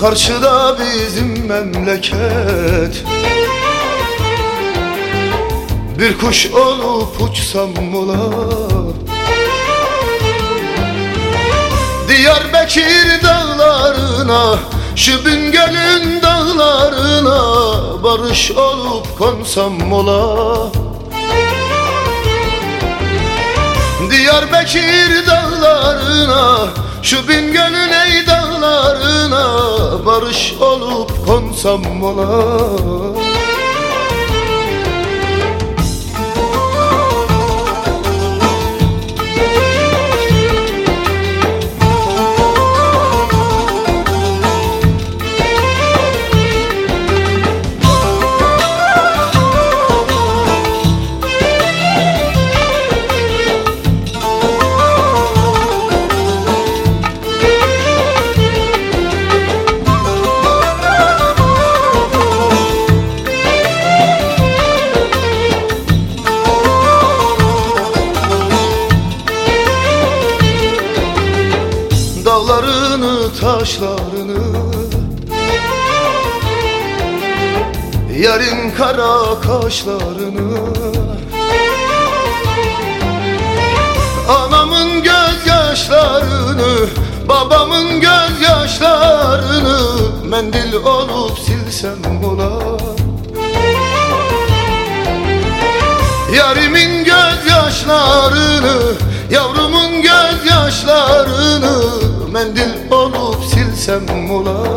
Karşıda bizim memleket. Bir kuş olup uçsam ola, Diyarbakır dağlarına, şu Bingöl'ün dağlarına barış olup konsam ola. Diyarbakır dağlarına, şu Bingöl'ün ey dağlarına barış olup konsam ola. Dağlarını, taşlarını, yarın kara kaşlarını, anamın gözyaşlarını, babamın gözyaşlarını mendil olup silsem ola. Yarimin gözyaşlarını, yavrumun gözyaşlarını mendil olup silsem ola.